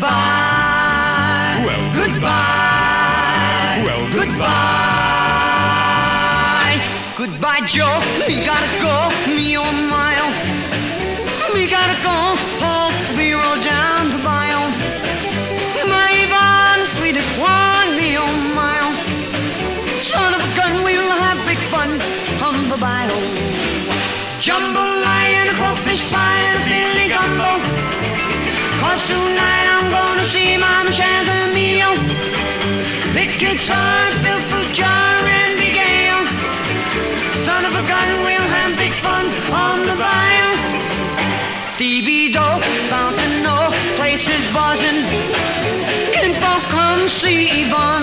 goodbye. Well, Goodbye. Well, Goodbye. Goodbye, Joe. Me gotta go. Me oh mile. Me gotta go. Hope we roll down the mile. My Yvonne, sweetest one. Me oh mile. Son of a gun, we'll have big fun on the bio. Jambalaya and a crawfish pie and a silly gumbo. 'Cause tonight I'm gonna see Mama Shazamio. Big guitar, Bill for jar and big ale. Son of a gun, we'll have big fun on the bio. Stevie Doe, bound to know, places buzzing. Can folk come see Yvonne?